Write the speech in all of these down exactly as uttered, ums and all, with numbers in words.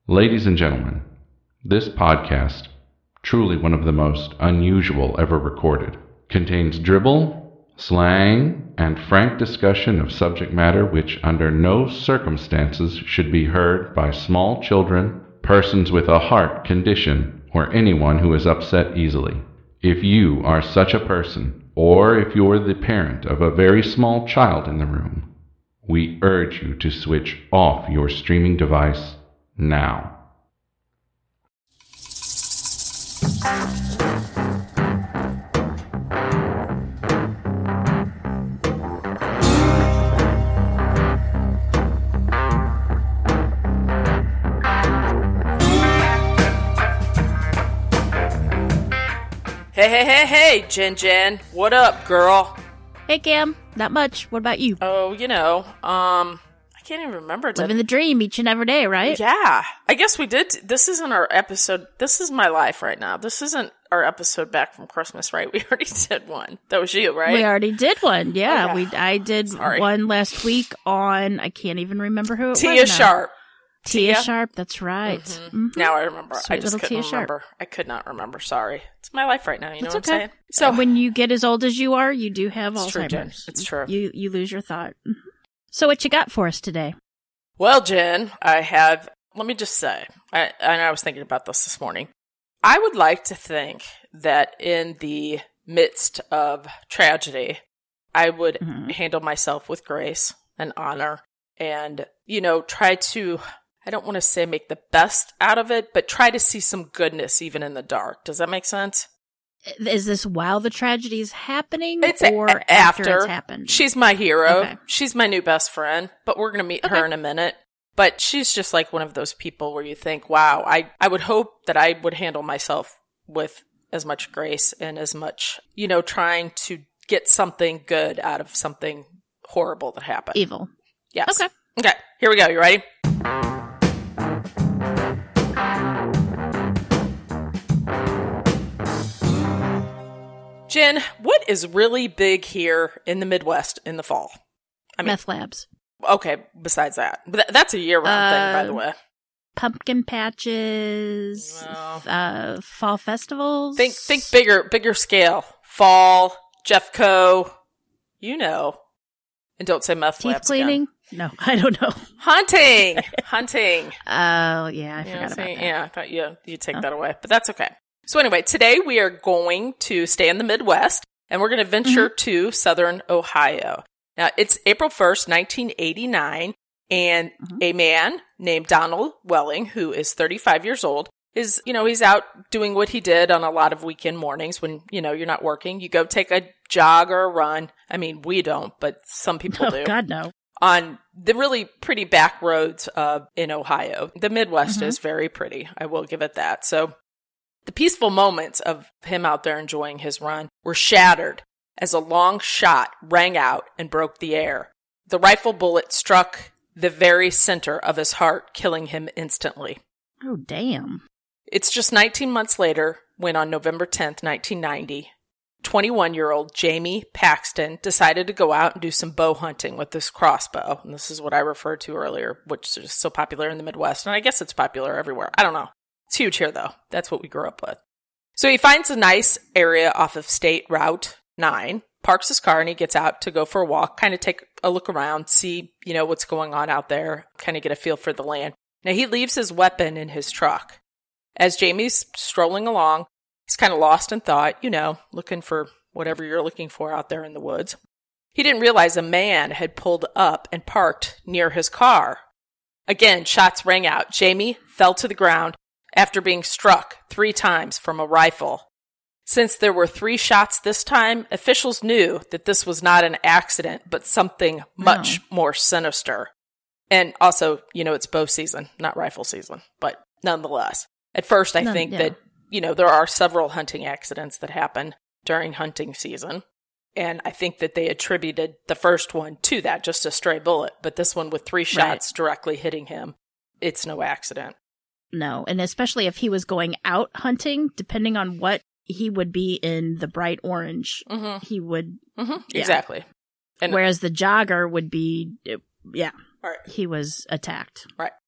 Ladies and gentlemen, this podcast, truly one of the most unusual ever recorded, contains dribble, slang, and frank discussion of subject matter which under no circumstances should be heard by small children, persons with a heart condition, or anyone who is upset easily. If you are such a person, or if you're the parent of a very small child in the room, we urge you to switch off your streaming device now. Hey, hey, hey, hey, Jen Jen. What up, girl? Hey, Cam. Not much. What about you? Oh, you know, um, I can't even remember. Living the dream each and every day, right? Yeah. I guess we did. This isn't our episode. This is my life right now. This isn't our episode back from Christmas, right? We already did one. That was you, right? We already did one. Yeah. Okay. We. I did Sorry. one last week on, I can't even remember who it Tia was now. Sharp. Tia, Tia? Sharp. That's right. Mm-hmm. Mhm. Now I remember. Sweet I just little couldn't Tia Sharp. remember. I could not remember. Sorry. It's my life right now. You know It's what okay. I'm saying? So And when you get as old as you are, you do have It's true, Alzheimer's. Jen. It's true. You you lose your thought. Mhm. So what you got for us today? Well, Jen, I have, let me just say, I, and I was thinking about this this morning. I would like to think that in the midst of tragedy, I would Mhm. handle myself with grace and honor and, you know, try to, I don't want to say make the best out of it, but try to see some goodness even in the dark. Does that make sense? Is this while the tragedy is happening It's a- or after, after. it's happened? She's my hero. Okay. She's my new best friend, but we're going to meet Okay. her in a minute. But she's just like one of those people where you think, wow, I, I would hope that I would handle myself with as much grace and as much, you know, trying to get something good out of something horrible that happened. Evil. Yes. Okay. Okay. Here we go. You ready? Jen, what is really big here in the Midwest in the fall? I mean, Meth labs. okay, besides that. But th- that's a year-round thing, by the Uh, way. Pumpkin patches, Well. uh, fall festivals. Think think bigger, bigger scale. Fall, Jeffco, you know. And don't say meth teeth labs cleaning. again. No, I don't know. Hunting! Hunting. Oh yeah, I You know, forgot see, about that. Yeah, I thought you, you'd take Huh. that away. But that's okay. So anyway, today we are going to stay in the Midwest, and we're going to venture Mm-hmm. to southern Ohio. Now, it's April first, nineteen eighty-nine, and Mhm. a man named Donald Welling, who is thirty-five years old, is, you know, he's out doing what he did on a lot of weekend mornings when, you know, you're not working. You go take a jog or a run. I mean, we don't, but some people Oh do. God, no. On the really pretty back roads uh, in Ohio. The Midwest Mhm. is very pretty. I will give it that. So the peaceful moments of him out there enjoying his run were shattered as a long shot rang out and broke the air. The rifle bullet struck the very center of his heart, killing him instantly. Oh damn. It's just nineteen months later when on November tenth, nineteen ninety, twenty-one-year-old Jamie Paxton decided to go out and do some bow hunting with this crossbow. And this is what I referred to earlier, which is so popular in the Midwest. And I guess it's popular everywhere. I don't know. It's huge here, though. That's what we grew up with. So he finds a nice area off of State Route nine, parks his car, and he gets out to go for a walk, kind of take a look around, see, you know, what's going on out there, kind of get a feel for the land. Now, he leaves his weapon in his truck. As Jamie's strolling along, he's kind of lost in thought, you know, looking for whatever you're looking for out there in the woods. He didn't realize a man had pulled up and parked near his car. Again, shots rang out. Jamie fell to the ground after being struck three times from a rifle. Since there were three shots this time, officials knew that this was not an accident, but something much more sinister. And also, you know, it's bow season, not rifle season, but nonetheless. At first, I None- think yeah. that, you know, there are several hunting accidents that happen during hunting season. And I think that they attributed the first one to that, just a stray bullet. But this one with three shots directly hitting him, it's no accident. No, and especially if he was going out hunting, depending on what he would be in the bright orange, Mm-hmm. he would. Mm-hmm. Yeah. Exactly. And Whereas the jogger would be, yeah, Right. he was attacked. Right.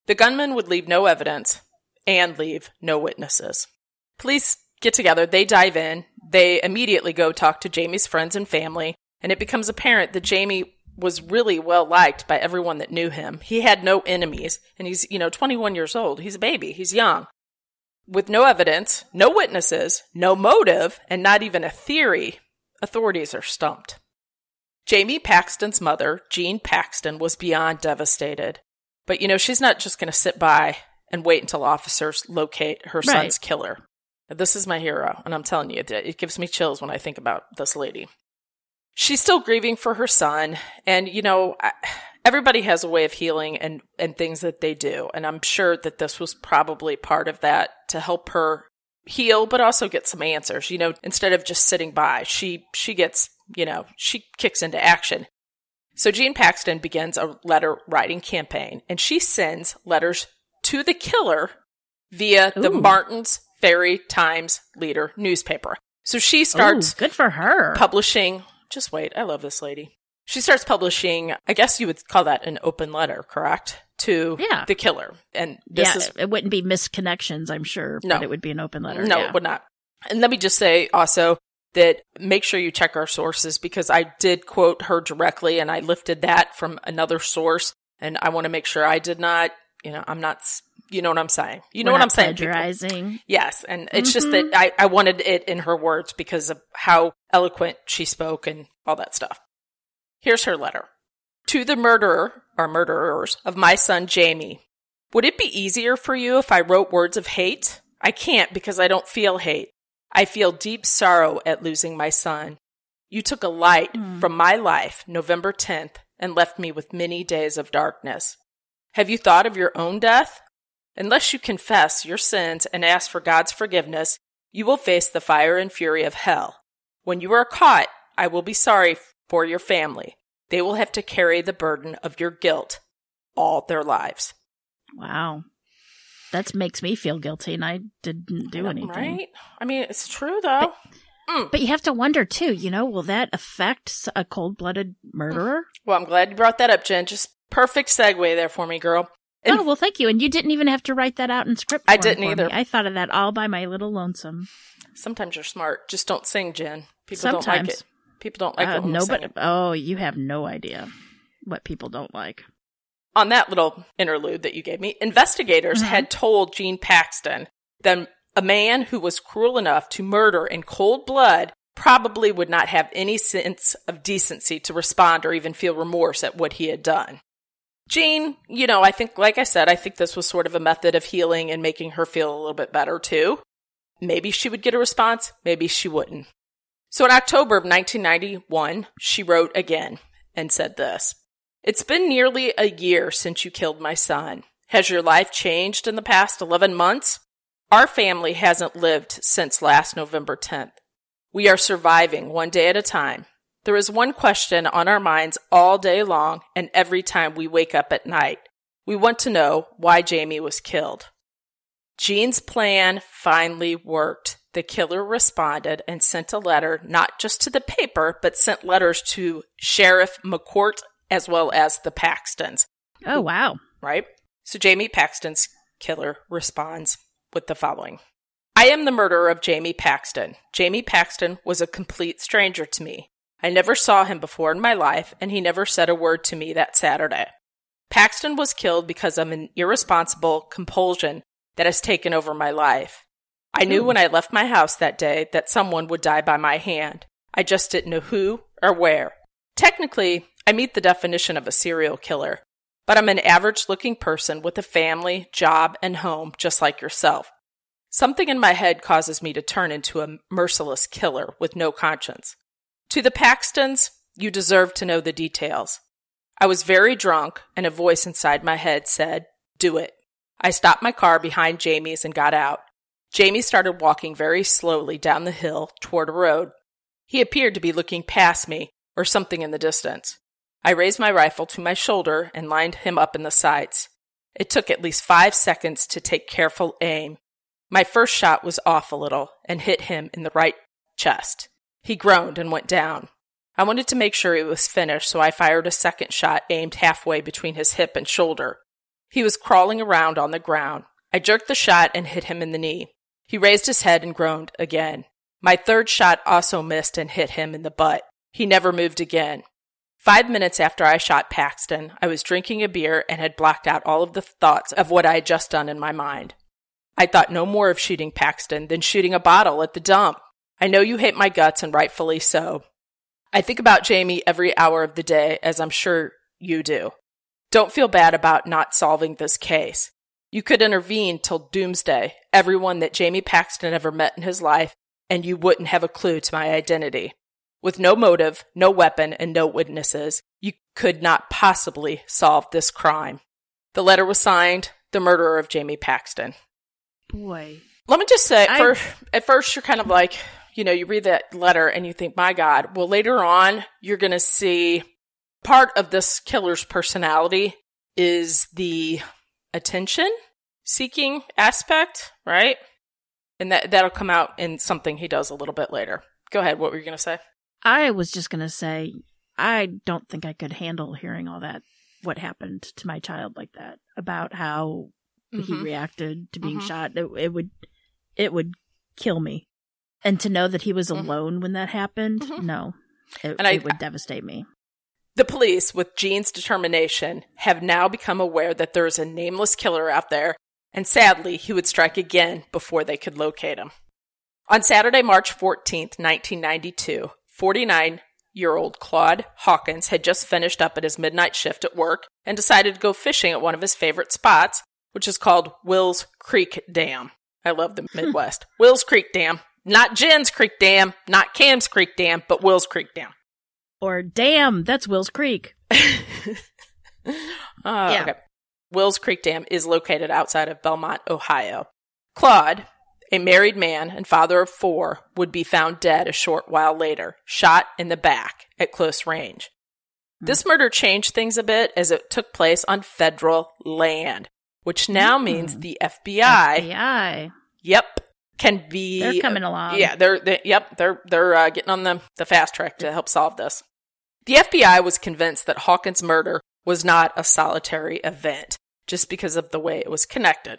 The gunman would leave no evidence and leave no witnesses. Police get together, they dive in, they immediately go talk to Jamie's friends and family, and it becomes apparent that Jamie was really well liked by everyone that knew him. He had no enemies, and he's, you know, twenty-one years old. He's a baby. He's young. With no evidence, no witnesses, no motive, and not even a theory, authorities are stumped. Jamie Paxton's mother, Jean Paxton, was beyond devastated. But, you know, she's not just going to sit by and wait until officers locate her son's Right. killer. This is my hero, and I'm telling you, it gives me chills when I think about this lady. She's still grieving for her son, and, you know, I, everybody has a way of healing and, and things that they do, and I'm sure that this was probably part of that to help her heal, but also get some answers. You know, instead of just sitting by, she she gets, you know, she kicks into action. So Jean Paxton begins a letter writing campaign, and she sends letters to the killer via the Ooh. Martins Ferry Times Leader newspaper. So she starts Ooh, good for her. publishing, just wait, I love this lady. She starts publishing, I guess you would call that an open letter, correct? To Yeah. the killer. And this yeah, is, it wouldn't be misconnections, I'm sure, No. but it would be an open letter. no, yeah. it would not. And let me just say also that make sure you check our sources, because I did quote her directly and I lifted that from another source. And I want to make sure I did not, you know, I'm not, you know what I'm saying? You know We're what not I'm saying? people? plagiarizing. Yes, and it's just Mhm. that I, I wanted it in her words because of how eloquent she spoke and all that stuff. Here's her letter. To the murderer, or murderers, of my son Jamie. Would it be easier for you if I wrote words of hate? I can't because I don't feel hate. I feel deep sorrow at losing my son. You took a light Mm. from my life, November tenth, and left me with many days of darkness. Have you thought of your own death? Unless you confess your sins and ask for God's forgiveness, you will face the fire and fury of hell. When you are caught, I will be sorry for your family. They will have to carry the burden of your guilt all their lives. Wow. That makes me feel guilty, and I didn't do anything. Right? I mean, it's true, though. Mm. But you have to wonder, too, you know, will that affect a cold-blooded murderer? Well, I'm glad you brought that up, Jen. Just perfect segue there for me, girl. And Oh, well, thank you. And you didn't even have to write that out in script I form didn't for either. me. I thought of that all by my little lonesome. sometimes you're smart. Just don't sing, Jen. People don't like Sometimes. it. People don't like Uh, it when we're nobody, singing. oh, you have no idea what people don't like. On that little interlude that you gave me, investigators Mhm. had told Jean Paxton that a man who was cruel enough to murder in cold blood probably would not have any sense of decency to respond or even feel remorse at what he had done. Jean, you know, I think, like I said, I think this was sort of a method of healing and making her feel a little bit better too. Maybe she would get a response, maybe she wouldn't. So in October of nineteen ninety-one, she wrote again and said this. It's been nearly a year since you killed my son. Has your life changed in the past eleven months? Our family hasn't lived since last November tenth. We are surviving one day at a time. There is one question on our minds all day long and every time we wake up at night. We want to know why Jamie was killed. Jean's plan finally worked. The killer responded and sent a letter not just to the paper, but sent letters to Sheriff McCourt as well as the Paxtons. Oh, wow. Right? So Jamie Paxton's killer responds with the following. I am the murderer of Jamie Paxton. Jamie Paxton was a complete stranger to me. I never saw him before in my life, and he never said a word to me that Saturday. Paxton was killed because of an irresponsible compulsion that has taken over my life. I knew when I left my house that day that someone would die by my hand. I just didn't know who or where. Technically, I meet the definition of a serial killer, but I'm an average-looking person with a family, job, and home just like yourself. Something in my head causes me to turn into a merciless killer with no conscience. To the Paxtons, you deserve to know the details. I was very drunk, and a voice inside my head said, do it. I stopped my car behind Jamie's and got out. Jamie started walking very slowly down the hill toward a road. He appeared to be looking past me or something in the distance. I raised my rifle to my shoulder and lined him up in the sights. It took at least five seconds to take careful aim. My first shot was off a little and hit him in the right chest. He groaned and went down. I wanted to make sure it was finished, so I fired a second shot aimed halfway between his hip and shoulder. He was crawling around on the ground. I jerked the shot and hit him in the knee. He raised his head and groaned again. My third shot also missed and hit him in the butt. He never moved again. Five minutes after I shot Paxton, I was drinking a beer and had blocked out all of the thoughts of what I had just done in my mind. I thought no more of shooting Paxton than shooting a bottle at the dump. I know you hate my guts, and rightfully so. I think about Jamie every hour of the day, as I'm sure you do. Don't feel bad about not solving this case. You could intervene till doomsday, everyone that Jamie Paxton ever met in his life, and you wouldn't have a clue to my identity. With no motive, no weapon, and no witnesses, you could not possibly solve this crime. The letter was signed, the murderer of Jamie Paxton. Boy. Let me just say, I... for, at first you're kind of like, you know, you read that letter and you think, my God. Well, later on, you're going to see part of this killer's personality is the attention-seeking aspect, right? And that, that'll come out in something he does a little bit later. Go ahead. What were you going to say? I was just going to say, I don't think I could handle hearing all that, what happened to my child like that, about how mm-hmm. he reacted to being mm-hmm. shot. It, it would, it would kill me. And to know that he was mm-hmm. alone when that happened, mm-hmm. no, it, and I, it would devastate me. The police, with Gene's determination, have now become aware that there is a nameless killer out there, and sadly, he would strike again before they could locate him. On Saturday, March fourteenth, nineteen ninety-two, forty-nine-year-old Claude Hawkins had just finished up at his midnight shift at work and decided to go fishing at one of his favorite spots, which is called Wills Creek Dam. I love the Midwest. Wills Creek Dam. Not Jen's Creek Dam, not Cam's Creek Dam, but Wills Creek Dam. Or damn, that's Wills Creek. uh, yeah. Okay. Wills Creek Dam is located outside of Belmont, Ohio. Claude, a married man and father of four, would be found dead a short while later, shot in the back at close range. Mm. This murder changed things a bit as it took place on federal land, which now mm. means the F B I. F B I. Yep. Can be they're coming along. Yeah, they're they, yep, they're they're uh, getting on the, the fast track to help solve this. The F B I was convinced that Hawkins' murder was not a solitary event, just because of the way it was connected.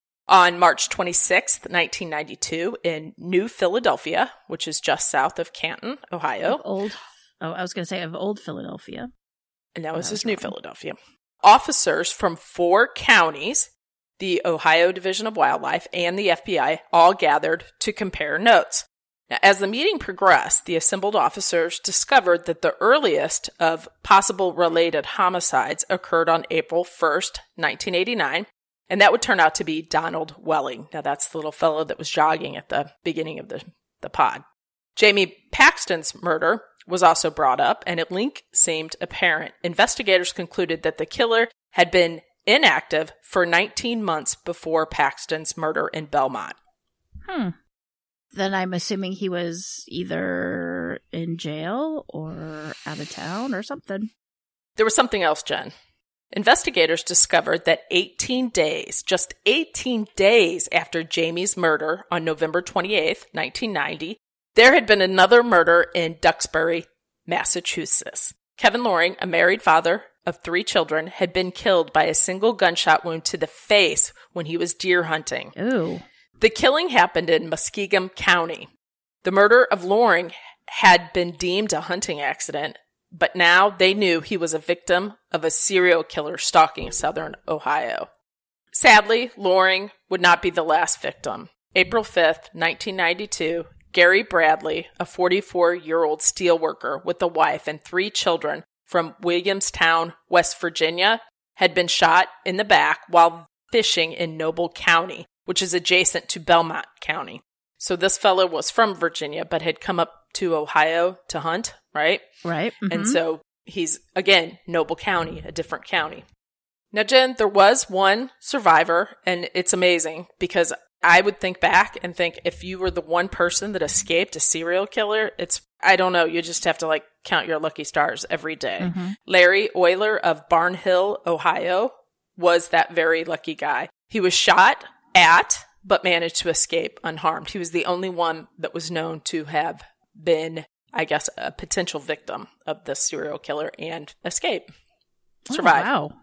On March twenty-sixth, nineteen ninety-two, in New Philadelphia, which is just south of Canton, Ohio. Of old, oh, I was going to say of Old Philadelphia. And that was that his was New wrong. Philadelphia. Officers from four counties, the Ohio Division of Wildlife, and the F B I all gathered to compare notes. Now, as the meeting progressed, the assembled officers discovered that the earliest of possible related homicides occurred on April first, nineteen eighty-nine, and that would turn out to be Donald Welling. Now, that's the little fellow that was jogging at the beginning of the, the pod. Jamie Paxton's murder was also brought up, and a link seemed apparent. Investigators concluded that the killer had been inactive for nineteen months before Paxton's murder in Belmont. Hmm. Then I'm assuming he was either in jail or out of town or something. There was something else, Jen. Investigators discovered that eighteen days, just eighteen days after Jamie's murder on November twenty-eighth, nineteen ninety, there had been another murder in Duxbury, Massachusetts. Kevin Loring, a married father of three children, had been killed by a single gunshot wound to the face when he was deer hunting. Ooh. The killing happened in Muskingum County. The murder of Loring had been deemed a hunting accident, but now they knew he was a victim of a serial killer stalking southern Ohio. Sadly, Loring would not be the last victim. April fifth, nineteen ninety-two, Gary Bradley, a forty-four-year-old steelworker with a wife and three children from Williamstown, West Virginia, had been shot in the back while fishing in Noble County, which is adjacent to Belmont County. So this fellow was from Virginia, but had come up to Ohio to hunt, right? Right. Mm-hmm. And so he's, again, Noble County, a different county. Now, Jen, there was one survivor, and it's amazing because I would think back and think if you were the one person that escaped a serial killer, it's, I don't know, you just have to like count your lucky stars every day. Mm-hmm. Larry Euler of Barnhill, Ohio, was that very lucky guy. He was shot at, but managed to escape unharmed. He was the only one that was known to have been, I guess, a potential victim of this serial killer and escape. Survive. Oh, wow.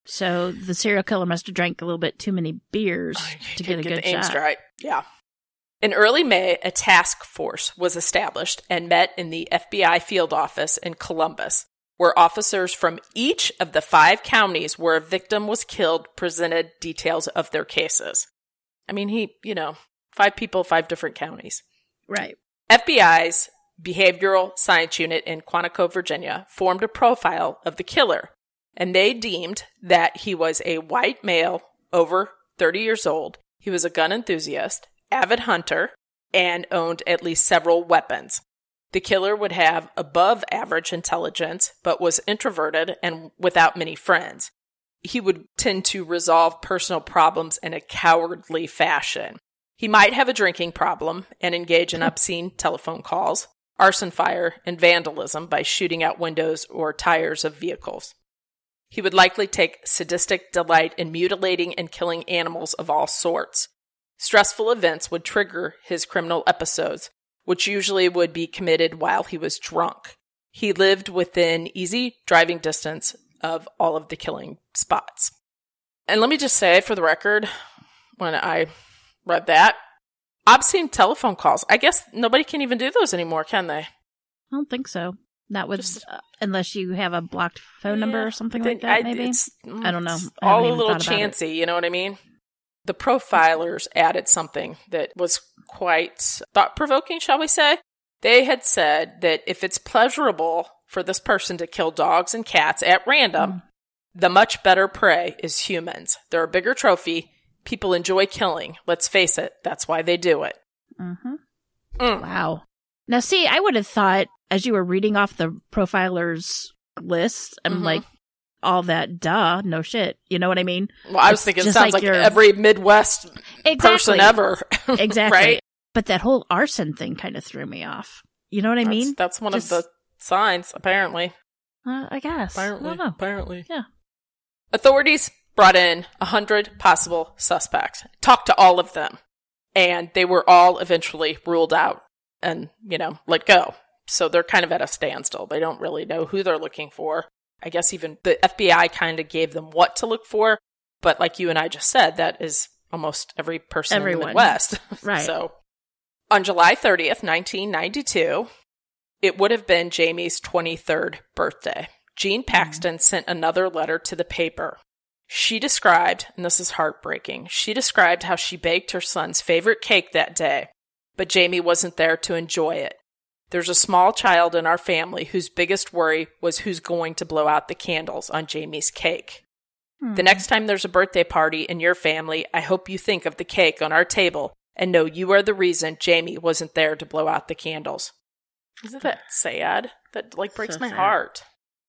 So the serial killer must have drank a little bit too many beers to get a get good the aim shot. straight. Yeah. In early May, a task force was established and met in the F B I field office in Columbus, where officers from each of the five counties where a victim was killed presented details of their cases. I mean, he, you know, five people, five different counties. Right. F B I's Behavioral Science Unit in Quantico, Virginia, formed a profile of the killer, and they deemed that he was a white male over thirty years old. He was a gun enthusiast, avid hunter, and owned at least several weapons. The killer would have above average intelligence, but was introverted and without many friends. He would tend to resolve personal problems in a cowardly fashion. He might have a drinking problem and engage in obscene telephone calls, arson fire, and vandalism by shooting out windows or tires of vehicles. He would likely take sadistic delight in mutilating and killing animals of all sorts. Stressful events would trigger his criminal episodes, which usually would be committed while he was drunk. He lived within easy driving distance of all of the killing spots. And let me just say, for the record, when I read that, obscene telephone calls, I guess nobody can even do those anymore, can they? I don't think so. Not with, Just, uh, unless you have a blocked phone yeah, number or something they, like that, I, maybe? It's, I don't know. I all haven't a even little thought about it. chancy, you know what I mean? The profilers added something that was quite thought-provoking, shall we say. They had said that if it's pleasurable for this person to kill dogs and cats at random, mm. the much better prey is humans. They're a bigger trophy. People enjoy killing. Let's face it. That's why they do it. Mm-hmm. Mm. Wow. Now, see, I would have thought, as you were reading off the profilers list, I'm mm-hmm. like, all that, duh, no shit. You know what I mean? Well, I was It's thinking it just sounds like like, your- every Midwest Exactly. person ever. Exactly. Right? But that whole arson thing kind of threw me off. You know what I That's, mean? that's one Just- of the signs, apparently. Uh, I guess. Apparently. I don't know. Apparently. Yeah. Authorities brought in one hundred possible suspects, talked to all of them, and they were all eventually ruled out and, you know, let go. So they're kind of at a standstill. They don't really know who they're looking for. I guess even the F B I kind of gave them what to look for. But like you and I just said, that is almost every person Everyone. in the Midwest. Right. So on July thirtieth, nineteen ninety-two, it would have been Jamie's twenty-third birthday. Jean Paxton mm. sent another letter to the paper. She described, and this is heartbreaking, she described how she baked her son's favorite cake that day, but Jamie wasn't there to enjoy it. There's a small child in our family whose biggest worry was who's going to blow out the candles on Jamie's cake. Hmm. The next time there's a birthday party in your family, I hope you think of the cake on our table and know you are the reason Jamie wasn't there to blow out the candles. Isn't that sad? That like breaks So my sad. heart.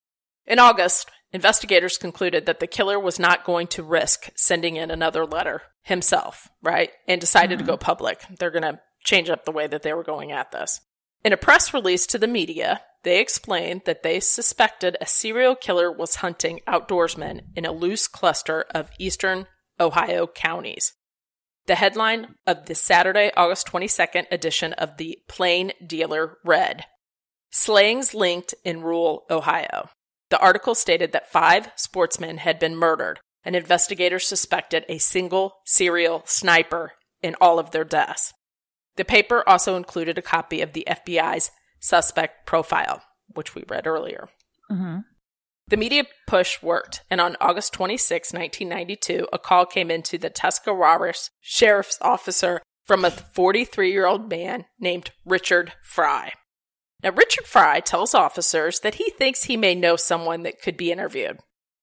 In August, investigators concluded that the killer was not going to risk sending in another letter himself, right? And decided Hmm. to go public. They're going to change up the way that they were going at this. In a press release to the media, they explained that they suspected a serial killer was hunting outdoorsmen in a loose cluster of eastern Ohio counties. The headline of the Saturday, August twenty-second edition of the Plain Dealer read, "Slayings linked in rural Ohio." The article stated that five sportsmen had been murdered, and investigators suspected a single serial sniper in all of their deaths. The paper also included a copy of the F B I's suspect profile, which we read earlier. Mm-hmm. The media push worked, and on August twenty-sixth, nineteen ninety-two, a call came into the Tuscarawas Sheriff's Officer from a forty-three-year-old man named Richard Fry. Now, Richard Fry tells officers that he thinks he may know someone that could be interviewed.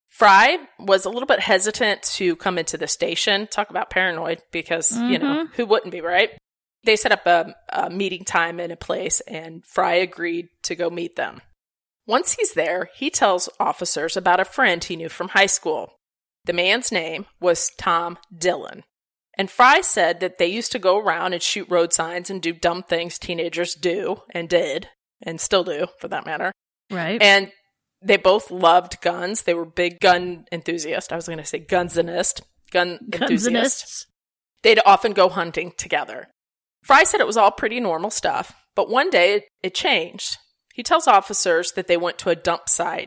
Fry was a little bit hesitant to come into the station. Talk about paranoid, because, mm-hmm. you know, who wouldn't be, right? They set up a, a meeting time and a place, and Fry agreed to go meet them. Once he's there, he tells officers about a friend he knew from high school. The man's name was Tom Dillon. And Fry said that they used to go around and shoot road signs and do dumb things teenagers do and did, and still do, for that matter. Right. And they both loved guns. They were big gun enthusiasts. I was going to say gunsinist. Gun enthusiasts. They'd often go hunting together. Fry said it was all pretty normal stuff, but one day it, it changed. He tells officers that they went to a dump site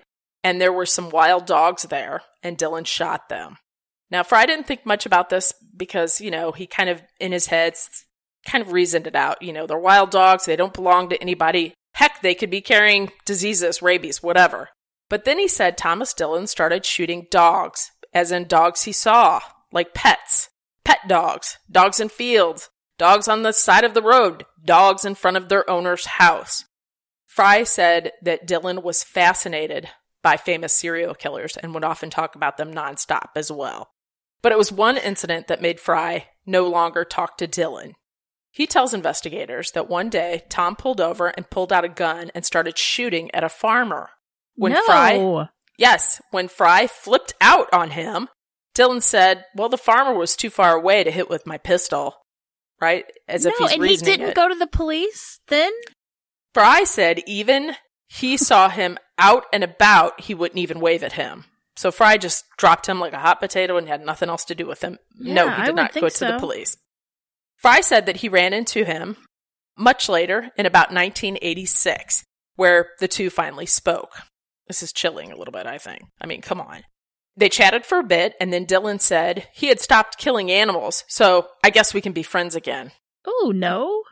and there were some wild dogs there, and Dylan shot them. Now, Fry didn't think much about this because, you know, he kind of, in his head, kind of reasoned it out. You know, they're wild dogs. They don't belong to anybody. Heck, they could be carrying diseases, rabies, whatever. But then he said Thomas Dillon started shooting dogs, as in dogs he saw, like pets, pet dogs, dogs in fields, dogs on the side of the road, dogs in front of their owner's house. Fry said that Dillon was fascinated by famous serial killers and would often talk about them nonstop as well. But it was one incident that made Fry no longer talk to Dillon. He tells investigators that one day Tom pulled over and pulled out a gun and started shooting at a farmer. When no. Fry, yes, when Fry flipped out on him, Dillon said, well, the farmer was too far away to hit with my pistol, right? As no, if he's and reasoning he didn't it. go to the police then? Fry said even he saw him out and about, he wouldn't even wave at him. So Fry just dropped him like a hot potato and had nothing else to do with him. Yeah, no, he I did would not think go to so. the police. Fry said that he ran into him much later in about nineteen eighty-six, where the two finally spoke. This is chilling a little bit, I think. I mean, come on. They chatted for a bit, and then Dillon said he had stopped killing animals, so I guess we can be friends again. Oh, no.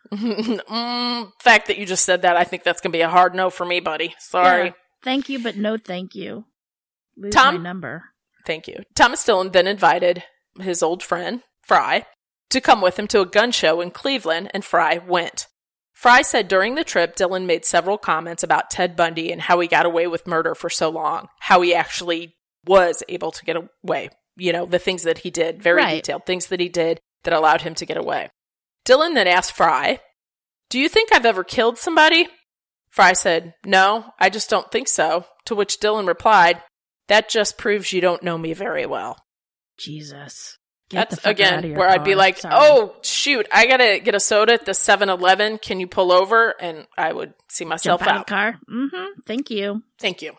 mm, fact that you just said that, I think that's going to be a hard no for me, buddy. Sorry. Yeah, thank you, but no thank you. Lose Tom, my number. Thank you. Thomas Dillon then invited his old friend, Fry, to come with him to a gun show in Cleveland, and Fry went. Fry said during the trip, Dillon made several comments about Ted Bundy and how he got away with murder for so long, how he actually was able to get away. You know, the things that he did, very Right. detailed things that he did that allowed him to get away. Dillon then asked Fry, do you think I've ever killed somebody? Fry said, no, I just don't think so. To which Dillon replied, that just proves you don't know me very well. Jesus. Get the That's, fuck out again, of your where I'd be car. like, Sorry. oh, shoot, I got to get a soda at the seven eleven. Can you pull over? And I would see myself Jump out out. of the car. Mm-hmm. Thank you. Thank you.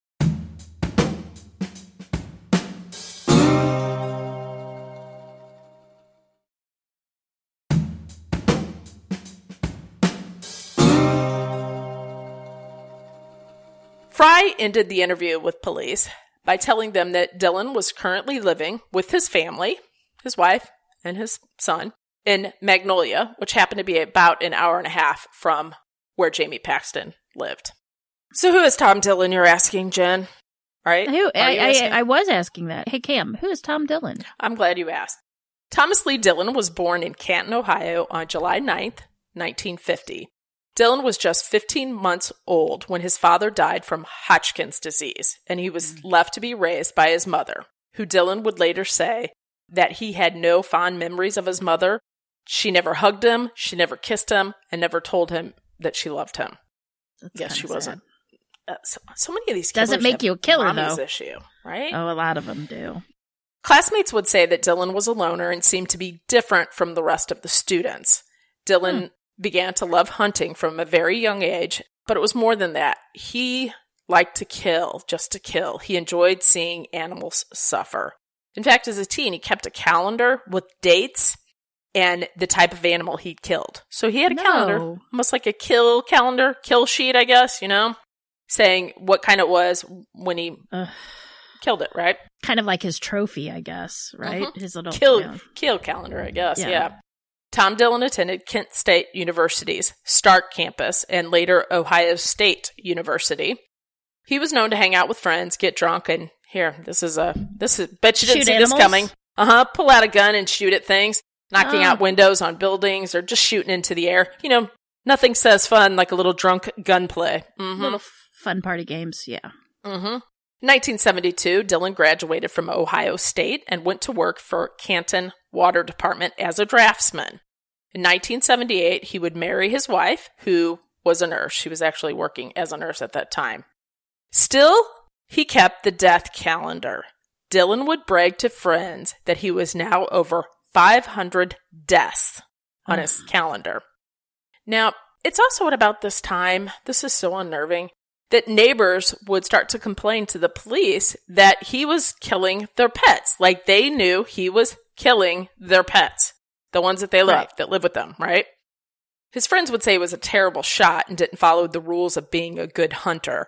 Fry ended the interview with police by telling them that Dillon was currently living with his family, his wife, and his son in Magnolia, which happened to be about an hour and a half from where Jamie Paxton lived. So who is Tom Dillon, you're asking, Jen? Right? Who? Are I, you I, asking? I was asking that. Hey, Cam, who is Tom Dillon? I'm glad you asked. Thomas Lee Dillon was born in Canton, Ohio on July ninth, nineteen fifty. Dillon was just fifteen months old when his father died from Hodgkin's disease, and he was left to be raised by his mother, who Dillon would later say that he had no fond memories of his mother. She never hugged him, she never kissed him, and never told him that she loved him. That's Yes, she kinda wasn't. sad. Uh, so, so many of these killers Doesn't make have you a killer, mommy's though. issue, right? Oh, a lot of them do. Classmates would say that Dillon was a loner and seemed to be different from the rest of the students. Dillon hmm. began to love hunting from a very young age, but it was more than that. He liked to kill, just to kill. He enjoyed seeing animals suffer. In fact, as a teen, he kept a calendar with dates and the type of animal he'd killed. So he had a No. calendar, almost like a kill calendar, kill sheet, I guess, you know, saying what kind it was when he Ugh. killed it, right? Kind of like his trophy, I guess, right? Mhm. His little Kill, yeah. kill calendar, I guess, Yeah. yeah. Tom Dillon attended Kent State University's Stark campus and later Ohio State University. He was known to hang out with friends, get drunk, and here, this is a, this is, bet you didn't Shoot see animals? this coming. Uh-huh, pull out a gun and shoot at things, knocking Oh. out windows on buildings or just shooting into the air. You know, nothing says fun like a little drunk gunplay. Mm-hmm. Little fun party games, yeah. Mm-hmm. In nineteen seventy-two, Dillon graduated from Ohio State and went to work for Canton Water Department as a draftsman. In nineteen seventy-eight, he would marry his wife, who was a nurse. She was actually working as a nurse at that time. Still, he kept the death calendar. Dillon would brag to friends that he was now over five hundred deaths on his calendar. Now, it's also at about this time, this is so unnerving, that neighbors would start to complain to the police that he was killing their pets. Like they knew he was killing their pets, the ones that they loved, Right. that live with them, right? His friends would say he was a terrible shot and didn't follow the rules of being a good hunter.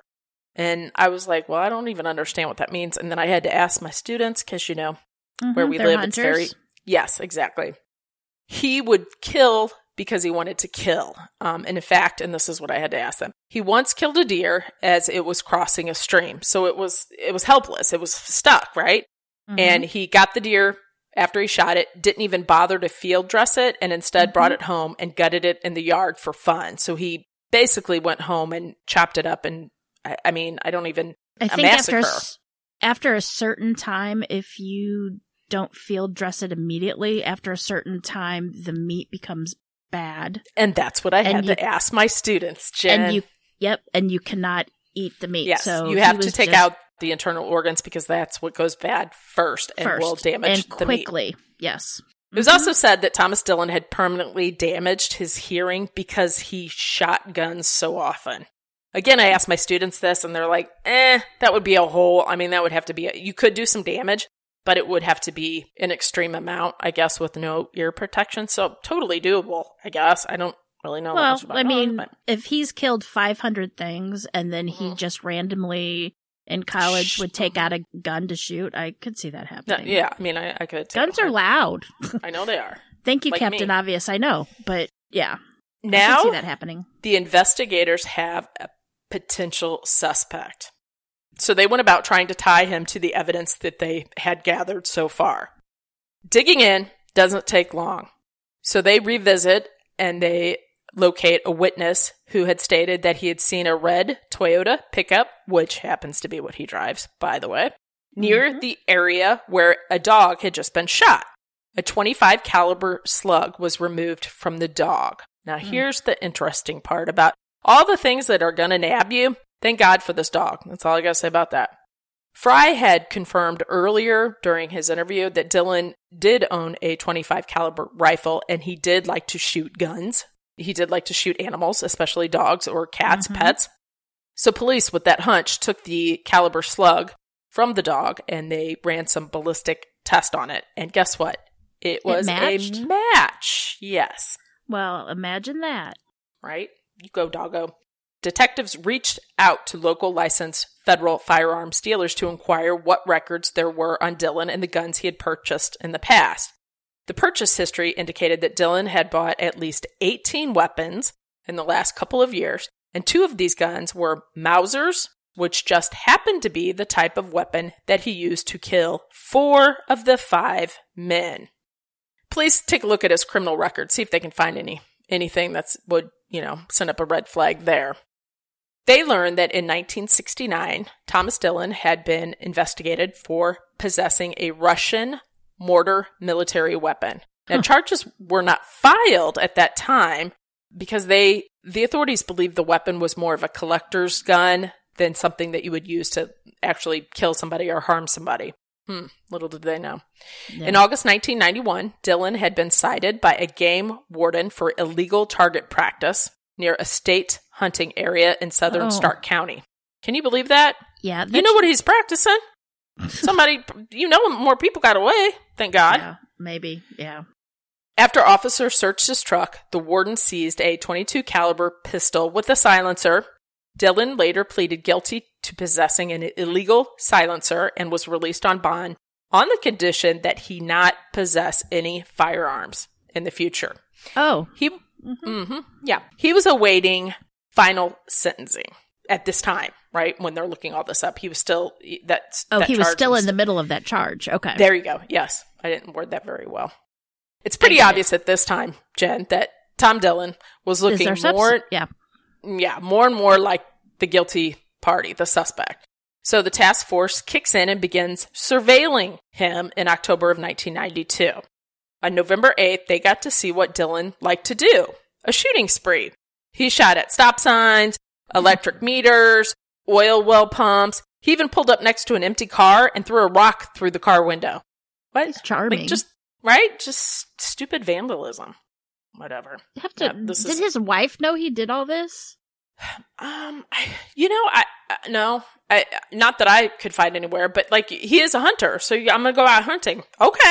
And I was like, well, I don't even understand what that means. And then I had to ask my students because, you know, Mm-hmm, where we live, hunters. it's very, yes, exactly. He would kill because he wanted to kill. Um, and in fact, and this is what I had to ask them, he once killed a deer as it was crossing a stream. So it was, it was helpless. It was stuck, right? Mm-hmm. And he got the deer after he shot it, didn't even bother to field dress it, and instead mm-hmm. brought it home and gutted it in the yard for fun. So he basically went home and chopped it up. And I, I mean, I don't even, I a think massacre. after, after a certain time, if you don't field dress it immediately, after a certain time, the meat becomes bad. And that's what I and had you, to ask my students, Jen. And you, yep, and you cannot eat the meat. Yes, so you have to take just, out the internal organs because that's what goes bad first and first, will damage and the quickly. meat. Yes. It was mm-hmm. also said that Thomas Dillon had permanently damaged his hearing because he shot guns so often. Again, I asked my students this, and they're like, eh, that would be a whole, I mean, that would have to be, a, you could do some damage, but it would have to be an extreme amount, I guess, with no ear protection. So totally doable, I guess. I don't really know well, much about I mean, but. if he's killed five hundred things and then he mm. just randomly in college would take out a gun to shoot, I could see that happening. Yeah, I mean, I, I could. Guns are loud. I know they are. Thank you, like Captain me. Obvious. I know, but yeah. Now, I can see that happening. The investigators have a potential suspect. So they went about trying to tie him to the evidence that they had gathered so far. Digging in doesn't take long. So they revisit and they locate a witness who had stated that he had seen a red Toyota pickup, which happens to be what he drives, by the way, near mm-hmm. the area where a dog had just been shot. A twenty-five caliber slug was removed from the dog. Now, mm. here's the interesting part about all the things that are going to nab you. Thank God for this dog. That's all I got to say about that. Fry had confirmed earlier during his interview that Dillon did own a twenty-five caliber rifle, and he did like to shoot guns. He did like to shoot animals, especially dogs or cats, mm-hmm. pets. So police, with that hunch, took the caliber slug from the dog, and they ran some ballistic test on it. And guess what? It was it a match. Yes. Well, imagine that. Right? You go, doggo. Detectives reached out to local licensed federal firearms dealers to inquire what records there were on Dillon and the guns he had purchased in the past. The purchase history indicated that Dillon had bought at least eighteen weapons in the last couple of years, and two of these guns were Mausers, which just happened to be the type of weapon that he used to kill four of the five men. Please take a look at his criminal record, see if they can find any anything that's would, you know, send up a red flag there. They learned that in nineteen sixty-nine, Thomas Dillon had been investigated for possessing a Russian mortar military weapon. Now, huh. charges were not filed at that time because they, the authorities believed the weapon was more of a collector's gun than something that you would use to actually kill somebody or harm somebody. Hmm, little did they know. Yeah. In August nineteen ninety-one, Dillon had been cited by a game warden for illegal target practice near a state hunting area in southern oh. Stark County. Can you believe that? Yeah. You know what he's practicing? Somebody, you know, more people got away, thank God. Yeah, maybe, yeah. After officers searched his truck, the warden seized a twenty-two caliber pistol with a silencer. Dillon later pleaded guilty to possessing an illegal silencer and was released on bond on the condition that he not possess any firearms in the future. Oh. He, mm-hmm. Mm-hmm, yeah. He was awaiting final sentencing at this time, right? When they're looking all this up. He was still, that's, oh, that he was still was, in the middle of that charge. Okay. There you go. Yes. I didn't word that very well. It's pretty obvious at this time, Jen, that Tom Dillon was looking more, subs- yeah. yeah, more and more like the guilty party, the suspect. So the task force kicks in and begins surveilling him in October of nineteen ninety-two. On November eighth, they got to see what Dillon liked to do, a shooting spree. He shot at stop signs, electric meters, oil well pumps. He even pulled up next to an empty car and threw a rock through the car window. What? He's charming. Like just, right? Just stupid vandalism. Whatever. You have to, yeah, this did is, his wife know he did all this? Um, I, you know, I, uh, no, I, not that I could find anywhere, but like he is a hunter. So I'm going to go out hunting. Okay.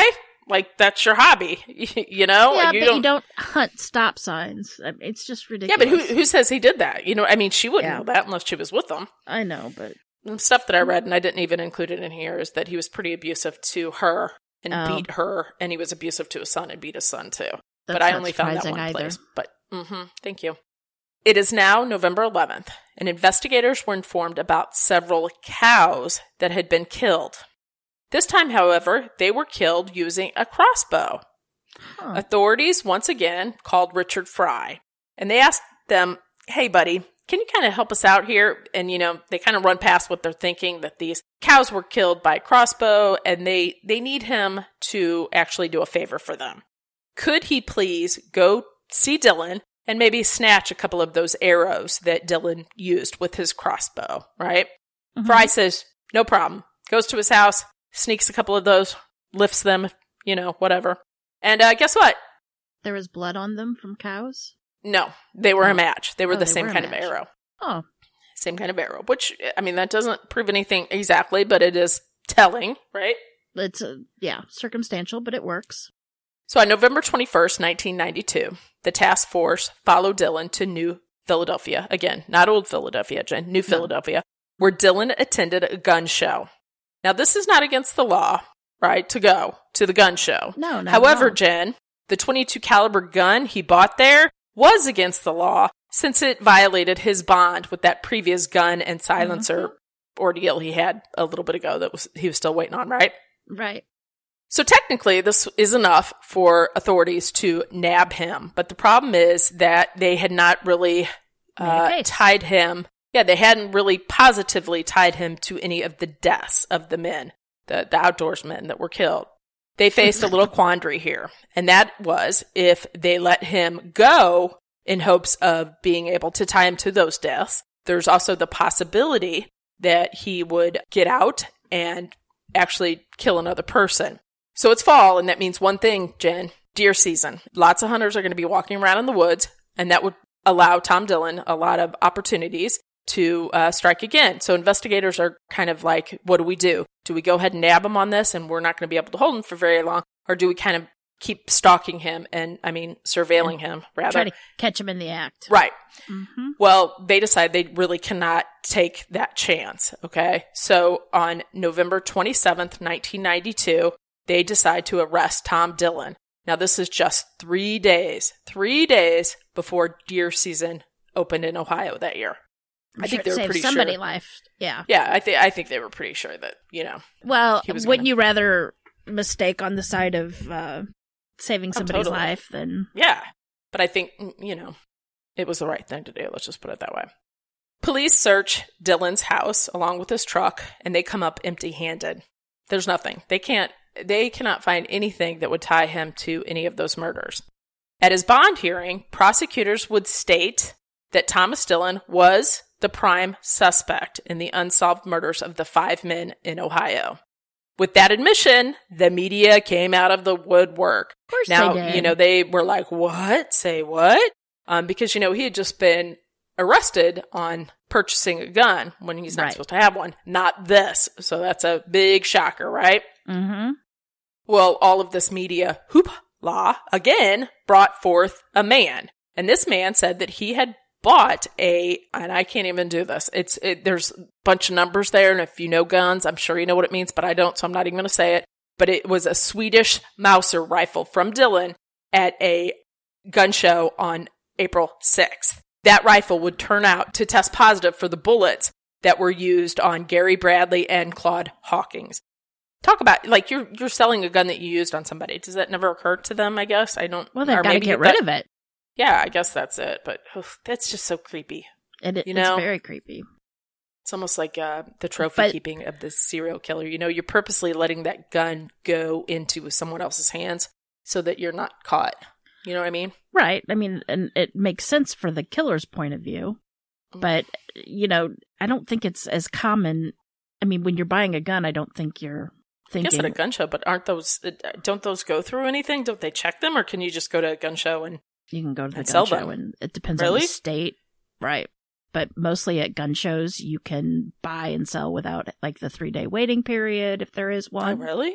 Like, that's your hobby, you know? Yeah, you but don't... you don't hunt stop signs. I mean, it's just ridiculous. Yeah, but who who says he did that? You know, I mean, she wouldn't Yeah. know that unless she was with them. I know, but... And stuff that I read, and I didn't even include it in here, is that he was pretty abusive to her and Oh. beat her, and he was abusive to his son and beat his son, too. That's but I not only found that surprising one either. place. But, mm-hmm, thank you. It is now November eleventh, and investigators were informed about several cows that had been killed. This time, however, they were killed using a crossbow. Huh. Authorities once again called Richard Fry, and they asked them, hey, buddy, can you kind of help us out here? And, you know, they kind of run past what they're thinking, that these cows were killed by a crossbow, and they, they need him to actually do a favor for them. Could he please go see Dylan and maybe snatch a couple of those arrows that Dylan used with his crossbow, right? Mhm. Fry says, no problem. Goes to his house, sneaks a couple of those, lifts them, you know, whatever. And uh, guess what? There was blood on them from cows? No, they were Oh. a match. They were Oh, the they same were a kind of match. arrow. Oh. Same kind of arrow, which, I mean, that doesn't prove anything exactly, but it is telling, right? It's, uh, yeah, circumstantial, but it works. So on November twenty-first, nineteen ninety-two, the task force followed Dylan to New Philadelphia. Again, not old Philadelphia, Jen, New Philadelphia, where Dylan attended a gun show. Now, this is not against the law, right, to go to the gun show. No, no. However, Jen, the twenty-two caliber gun he bought there was against the law since it violated his bond with that previous gun and silencer Mm-hmm. ordeal he had a little bit ago that was he was still waiting on, right? Right. So technically, this is enough for authorities to nab him. But the problem is that they had not really Made a uh, case. tied him. Yeah, they hadn't really positively tied him to any of the deaths of the men, the, the outdoorsmen that were killed. They faced a little quandary here, and that was if they let him go in hopes of being able to tie him to those deaths, there's also the possibility that he would get out and actually kill another person. So it's fall, and that means one thing, Jen, deer season. Lots of hunters are going to be walking around in the woods, and that would allow Tom Dillon a lot of opportunities to uh, strike again. So investigators are kind of like, what do we do? Do we go ahead and nab him on this, and we're not going to be able to hold him for very long, or do we kind of keep stalking him and, I mean, surveilling him, rather? Try to catch him in the act. Right. Mm-hmm. Well, they decide they really cannot take that chance, okay? So on November twenty-seventh, nineteen ninety-two, they decide to arrest Tom Dillon. Now, this is just three days, three days before deer season opened in Ohio that year. I'm I sure think it they were saved pretty somebody sure. life. Yeah. Yeah, I think I think they were pretty sure that, you know. Well, He was wouldn't gonna- you rather mistake on the side of uh, saving somebody's totally. life than... Yeah, but I think, you know, it was the right thing to do. Let's just put it that way. Police search Dillon's house along with his truck, and they come up empty-handed. There's nothing. They can't. They cannot find anything that would tie him to any of those murders. At his bond hearing, prosecutors would state that Thomas Dillon was the prime suspect in the unsolved murders of the five men in Ohio. With that admission, the media came out of the woodwork. Of course Now, they did. you know, they were like, what? Say what? Um, because, you know, he had just been arrested on purchasing a gun when he's not Right. supposed to have one. Not this. So that's a big shocker, right? Mm-hmm. Well, all of this media hoopla again brought forth a man. And this man said that he had bought a, and I can't even do this. It's, it, there's a bunch of numbers there. And if you know guns, I'm sure you know what it means, but I don't. So I'm not even going to say it. But it was a Swedish Mauser rifle from Dillon at a gun show on April sixth. That rifle would turn out to test positive for the bullets that were used on Gary Bradley and Claude Hawkins. Talk about, like, you're you're selling a gun that you used on somebody. Does that never occur to them, I guess? I don't... Well, they've or got to maybe get that- rid of it. Yeah, I guess that's it. But oof, that's just so creepy. And it You it's know? very creepy. It's almost like uh, the trophy But- keeping of the serial killer. You know, you're purposely letting that gun go into someone else's hands so that you're not caught. You know what I mean? Right. I mean, and it makes sense for the killer's point of view. But, you know, I don't think it's as common. I mean, when you're buying a gun, I don't think you're I thinking... guess at a gun show, but aren't those, uh, don't those go through anything? Don't they check them? Or can you just go to a gun show and... You can go to the and gun sell show, them. and it depends on Really? the state. Right. But mostly at gun shows, you can buy and sell without, like, the three-day waiting period, if there is Oh, one. really?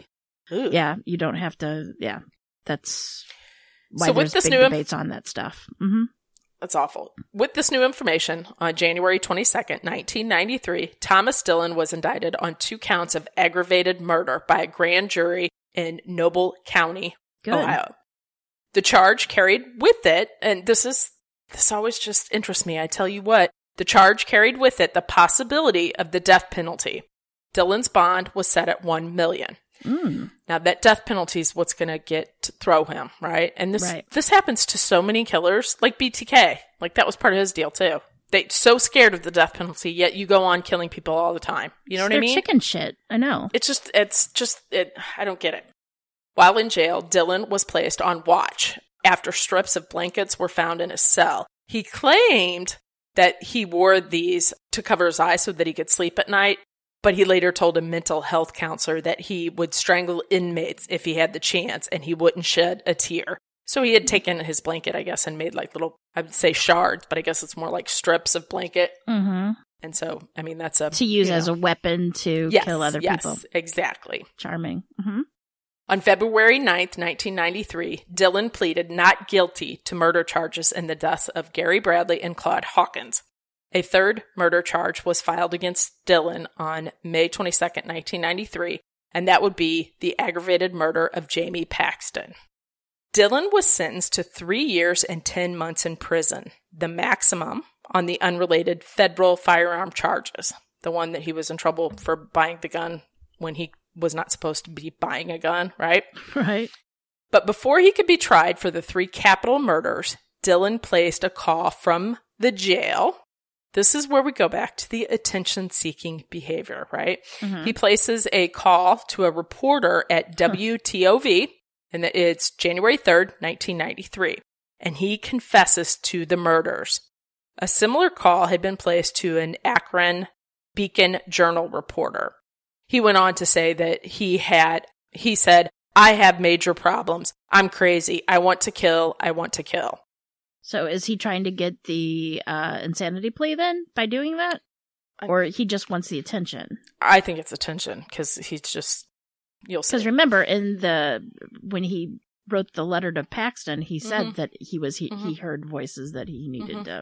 Ooh. Yeah, you don't have to. Yeah, that's why So with there's this big new inf- debates on that stuff. Mm-hmm. That's awful. With this new information, on January twenty-second, nineteen ninety-three, Thomas Dillon was indicted on two counts of aggravated murder by a grand jury in Noble County, Good. Ohio. The charge carried with it, and this is this always just interests me, I tell you what, the charge carried with it the possibility of the death penalty. Dillon's bond was set at one million dollars. Mm. Now, that death penalty is what's going to get to throw him, right? And this Right. this happens to so many killers, like B T K. Like, that was part of his deal, too. They're so scared of the death penalty, yet you go on killing people all the time. You know what I They're mean? chicken shit. I know. It's just, it's just, it, I don't get it. While in jail, Dillon was placed on watch after strips of blankets were found in his cell. He claimed that he wore these to cover his eyes so that he could sleep at night, but he later told a mental health counselor that he would strangle inmates if he had the chance and he wouldn't shed a tear. So he had taken his blanket, I guess, and made like little, I would say shards, but I guess it's more like strips of blanket. Mm-hmm. And so, I mean, that's a... To use you as know. a weapon to yes, kill other yes, people. Exactly. Charming. Mm-hmm. On February ninth, nineteen ninety-three, Dillon pleaded not guilty to murder charges in the deaths of Gary Bradley and Claude Hawkins. A third murder charge was filed against Dillon on May twenty-second, nineteen ninety-three, and that would be the aggravated murder of Jamie Paxton. Dillon was sentenced to three years and ten months in prison, the maximum on the unrelated federal firearm charges, the one that he was in trouble for buying the gun when he was not supposed to be buying a gun, right? Right. But before he could be tried for the three capital murders, Dillon placed a call from the jail. This is where we go back to the attention-seeking behavior, right? Mm-hmm. He places a call to a reporter at W T O V, and it's January third, nineteen ninety-three, and he confesses to the murders. A similar call had been placed to an Akron Beacon Journal reporter. He went on to say that he had, he said, I have major problems. I'm crazy. I want to kill. I want to kill. So is he trying to get the uh, insanity plea then by doing that? Or he just wants the attention? I think it's attention because he's just, you'll see. Because remember, in the when he wrote the letter to Paxton, he said Mm-hmm. that he was he, Mm-hmm. he heard voices that he needed Mm-hmm. to.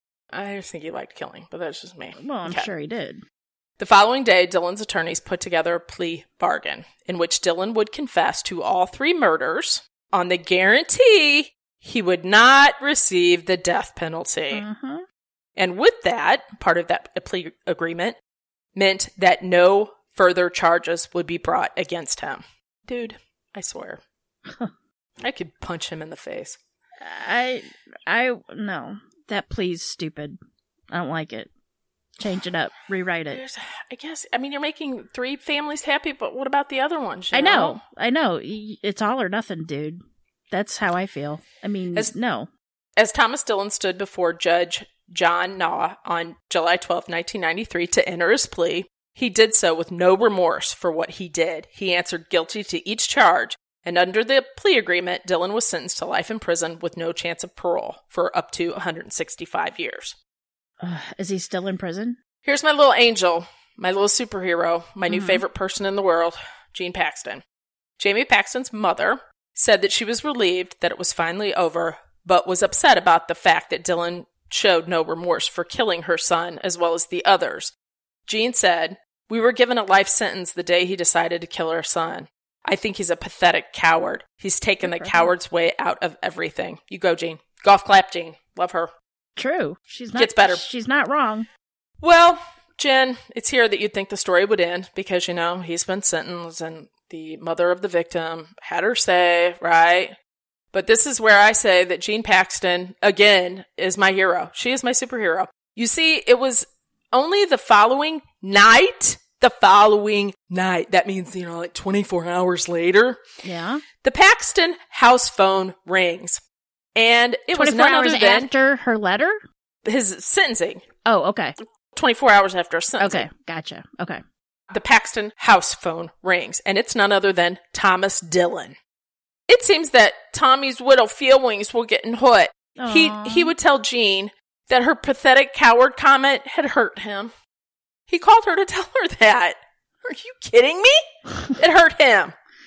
I just think he liked killing, but that's just me. Well, I'm Okay. sure he did. The following day, Dillon's attorneys put together a plea bargain in which Dillon would confess to all three murders on the guarantee he would not receive the death penalty. Mm-hmm. And with that, part of that plea agreement meant that no further charges would be brought against him. Dude, I swear. I could punch him in the face. I I no, that plea's stupid. I don't like it. Change it up. Rewrite it. There's, I guess, I mean, you're making three families happy, but what about the other ones? you I know. I know. Y- It's all or nothing, dude. That's how I feel. I mean, As- no. As Thomas Dillon stood before Judge John Naw on July twelfth, nineteen ninety-three to enter his plea, he did so with no remorse for what he did. He answered guilty to each charge, and under the plea agreement, Dillon was sentenced to life in prison with no chance of parole for up to one hundred sixty-five years. Uh, is he still in prison? Here's my little angel, my little superhero, my new Mhm. favorite person in the world, Jean Paxton. Jamie Paxton's mother said that she was relieved that it was finally over, but was upset about the fact that Dillon showed no remorse for killing her son as well as the others. Jean said, "We were given a life sentence the day he decided to kill our son. I think he's a pathetic coward. He's taken the Good for him. coward's way out of everything." You go, Jean. Golf clap, Jean. Love her. True. She's not. Gets better. She's not wrong. Well, Jen, it's here that you'd think the story would end because, you know, he's been sentenced and the mother of the victim had her say, right? But this is where I say that Jean Paxton, again, is my hero. She is my superhero. You see, it was only the following night, the following night, that means, you know, like twenty-four hours later, Yeah. the Paxton house phone rings. And it was twenty-four none hours other than after her letter. his sentencing. Oh, okay. twenty-four hours after his sentencing. Okay. Gotcha. Okay. The Paxton house phone rings, and it's none other than Thomas Dillon. It seems that Tommy's widow feelings were getting hurt. He Aw. he would tell Jean that her pathetic coward comment had hurt him. He called her to tell her that. Are you kidding me? It hurt him.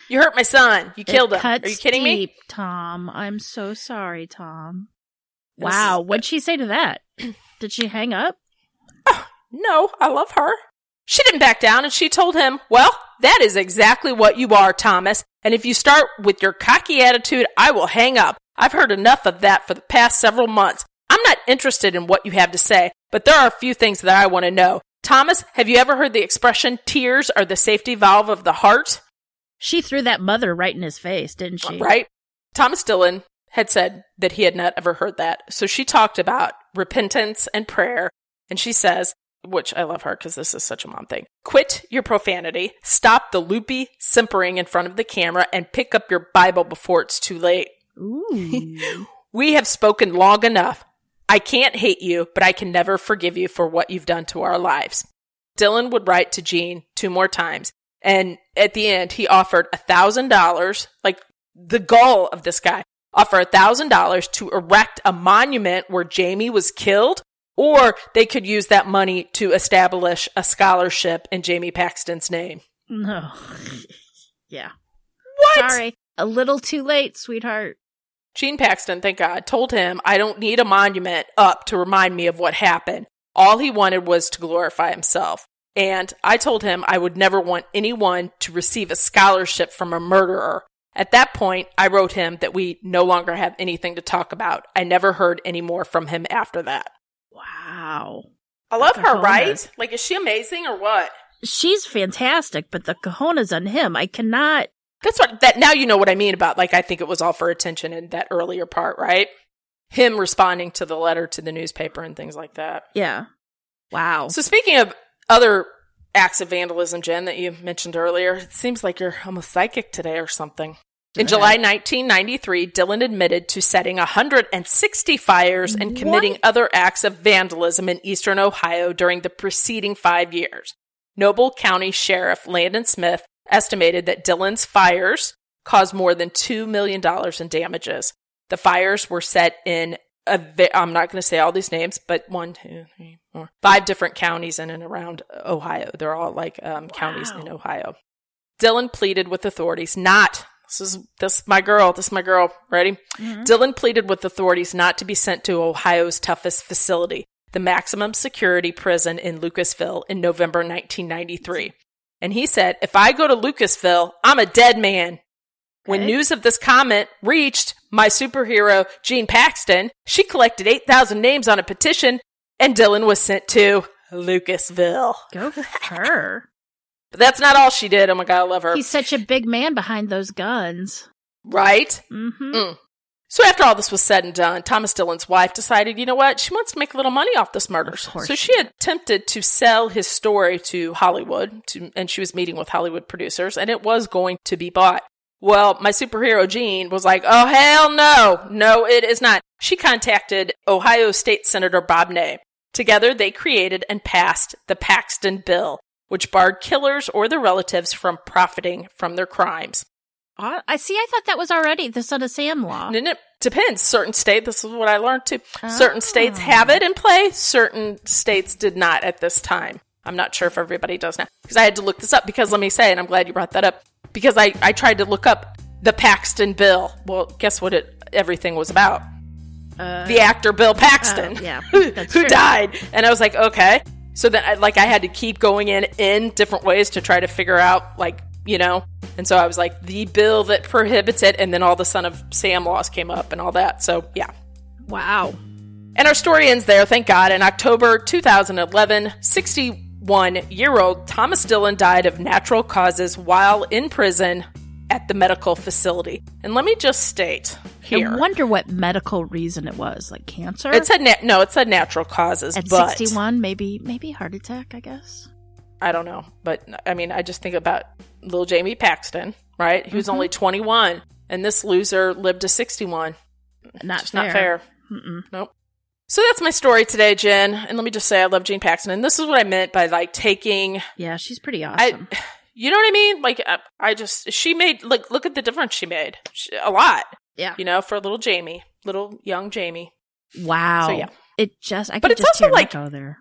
You hurt my son. You killed him. Are you kidding deep, me? Tom. I'm so sorry, Tom. This wow. is- What'd she say to that? Did she hang up? Oh, no, I love her. She didn't back down, and she told him, well, that is exactly what you are, Thomas. And if you start with your cocky attitude, I will hang up. I've heard enough of that for the past several months. I'm not interested in what you have to say, but there are a few things that I want to know. Thomas, have you ever heard the expression, tears are the safety valve of the heart? She threw that mother right in his face, didn't she? Right? Thomas Dillon had said that he had not ever heard that. So she talked about repentance and prayer, and she says, which I love her because this is such a mom thing, quit your profanity, stop the loopy simpering in front of the camera, and pick up your Bible before it's too late. Ooh. We have spoken long enough. I can't hate you, but I can never forgive you for what you've done to our lives. Dillon would write to Jean two more times, and at the end, he offered a thousand dollars, like the goal of this guy, offer a thousand dollars to erect a monument where Jamie was killed, or they could use that money to establish a scholarship in Jamie Paxton's name. No. Yeah. What? Sorry. A little too late, sweetheart. Jean Paxton, thank God, told him, I don't need a monument up to remind me of what happened. All he wanted was to glorify himself. And I told him I would never want anyone to receive a scholarship from a murderer. At that point, I wrote him that we no longer have anything to talk about. I never heard any more from him after that. Wow. I love The her, cojones. right? Like, is she amazing or what? She's fantastic, but the cojones on him, I cannot. That's what, that now you know what I mean about, like, I think it was all for attention in that earlier part, right? Him responding to the letter to the newspaper and things like that. Yeah. Wow. So speaking of other acts of vandalism, Jen, that you mentioned earlier, it seems like you're almost psychic today or something. In July nineteen ninety-three, Dillon admitted to setting one hundred sixty fires and committing What? other acts of vandalism in eastern Ohio during the preceding five years. Noble County Sheriff Landon Smith estimated that Dillon's fires caused more than two million dollars in damages. The fires were set in, a vi- I'm not going to say all these names, but one, two, three, four, five different counties in and around Ohio. They're all like um, counties in Ohio. Dillon pleaded with authorities not, this is this my girl, this is my girl, ready? Mhm. Dillon pleaded with authorities not to be sent to Ohio's toughest facility, the maximum security prison in Lucasville, in November nineteen ninety-three. And he said, if I go to Lucasville, I'm a dead man. When Okay. news of this comment reached my superhero, Jean Paxton, she collected eight thousand names on a petition, and Dillon was sent to Lucasville. Go for her. But that's not all she did. Oh my God, I love her. He's such a big man behind those guns. Right? Mm-hmm. Mm. So after all this was said and done, Thomas Dillon's wife decided, you know what? She wants to make a little money off this murder. Of course So she she attempted to sell his story to Hollywood, to, and she was meeting with Hollywood producers, and it was going to be bought. Well, my superhero Jean was like, oh, hell no. No, it is not. She contacted Ohio State Senator Bob Ney. Together, they created and passed the Paxton Bill, which barred killers or their relatives from profiting from their crimes. Uh, I see. I thought that was already the Son of Sam law. And it depends. Certain states, this is what I learned too. Certain Oh. states have it in play. Certain states did not at this time. I'm not sure if everybody does now. Because I had to look this up because let me say, and I'm glad you brought that up, because I, I tried to look up the Paxton Bill. Well, guess what it everything was about? Uh, The actor Bill Paxton, oh, yeah, who, that's who true. died. And I was like, okay. So then I, like I had to keep going in in different ways to try to figure out, like, you know. And so I was like, the bill that prohibits it, and then all the Son of Sam laws came up and all that. So, yeah. Wow. And our story ends there, thank God. In October two thousand eleven, sixty-one-year-old Thomas Dillon died of natural causes while in prison at the medical facility. And let me just state here. I wonder what medical reason it was, like cancer. It said, na- no, it said natural causes, at but sixty-one, maybe maybe heart attack. I guess. I don't know. But, I mean, I just think about little Jamie Paxton, right? He was Mhm. only twenty-one, and this loser lived to sixty-one. Not It's fair. not fair. Mm-mm. Nope. So that's my story today, Jen. And let me just say I love Jean Paxton. And this is what I meant by, like, taking... Yeah, she's pretty awesome. I, you know what I mean? Like, I, I just... She made... Like, look at the difference she made. She, a lot. yeah. You know, for little Jamie. Little young Jamie. Wow. So, yeah. It just. I But could it's just also hear like- Nico there.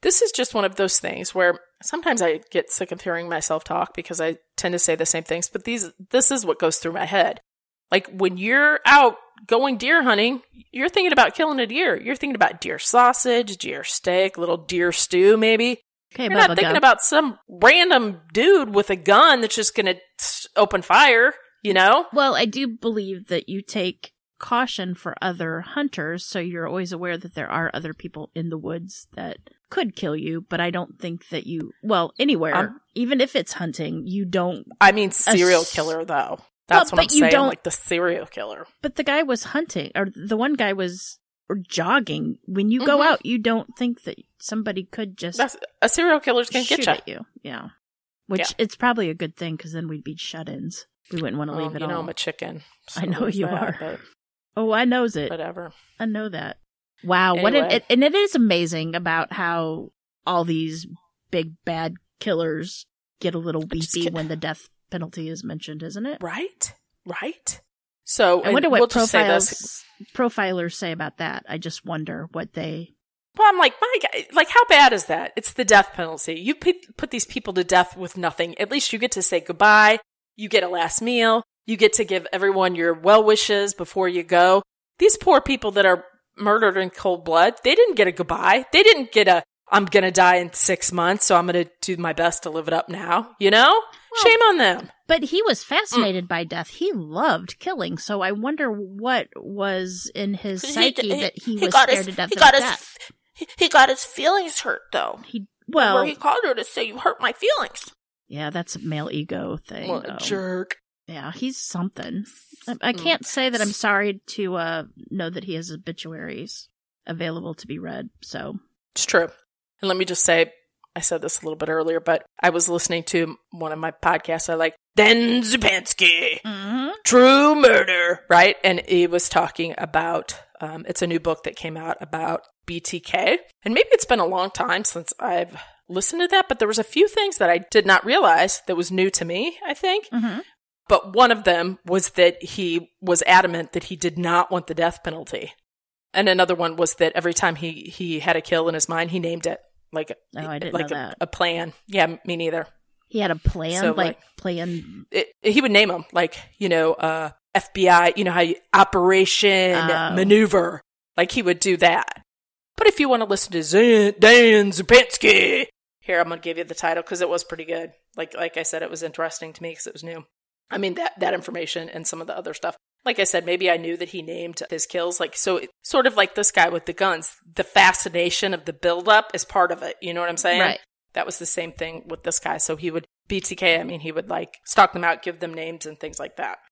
This is just one of those things where sometimes I get sick of hearing myself talk because I tend to say the same things, but these this is what goes through my head. Like when you're out going deer hunting, you're thinking about killing a deer. You're thinking about deer sausage, deer steak, little deer stew maybe. Okay, you're Bubba not thinking Gump. about some random dude with a gun that's just going to open fire, you know? Well, I do believe that you take caution for other hunters, so you're always aware that there are other people in the woods that could kill you, but I don't think that you, well, anywhere, Um, even if it's hunting, you don't, I mean serial Ass- killer, though. That's Well, what I'm but you saying, don't- like the serial killer. but the guy was hunting, or the one guy was or jogging. When you go Mhm. out, you don't think that somebody could just That's, a serial killer's going to shoot get you. at you. Yeah. Which, Yeah. it's probably a good thing, because then we'd be shut-ins. We wouldn't want to leave Um, it you know all. I'm a chicken. I know there's you that, are. but Oh, I knows it. whatever. I know that. Wow, what an, Anyway. it, and it is amazing about how all these big bad killers get a little just weepy get- when the death penalty is mentioned, isn't it? Right? Right? So, I and wonder what we'll just say this. profiles profilers say about that. I just wonder what they. Well, I'm like, my God, like, how bad is that? It's the death penalty. You put, put these people to death with nothing. At least you get to say goodbye. You get a last meal. You get to give everyone your well wishes before you go. These poor people that are murdered in cold blood, they didn't get a goodbye. They didn't get a, I'm going to die in six months, so I'm going to do my best to live it up now. You know? Well, Shame on them. But he was fascinated by death. He loved killing. So I wonder what was in his psyche that he, was got scared his, to death he of got his, death. He, he got his feelings hurt, though. He Where well, he called her to say, you hurt my feelings. yeah, that's a male ego thing. What a though. jerk. Yeah, he's something. I, I can't say that I'm sorry to uh, know that he has obituaries available to be read. So It's true. And let me just say, I said this a little bit earlier, but I was listening to one of my podcasts I like, Dan Zupansky, mm-hmm. True Murder, right? And he was talking about, um, it's a new book that came out about B T K. And maybe it's been a long time since I've listened to that, but there was a few things that I did not realize that was new to me, I think. Mm-hmm. But one of them was that he was adamant that he did not want the death penalty. And another one was that every time he, he had a kill in his mind, he named it. Like, Oh, I didn't like know a, that. a plan. Yeah, me neither. He had a plan, So, like, like- plan. It, he would name them, like, you know, uh, F B I, you know, how you, Operation Oh. Maneuver. Like, he would do that. But if you want to listen to Zan, Dan Zupansky, here, I'm going to give you the title because it was pretty good. Like like I said, it was interesting to me because it was new. I mean, that, that information and some of the other stuff. Like I said, maybe I knew that he named his kills. Like, so it, sort of like this guy with the guns. The fascination of the buildup is part of it. You know what I'm saying? Right. That was the same thing with this guy. So he would, B T K, I mean, he would like stalk them out, give them names and things like that.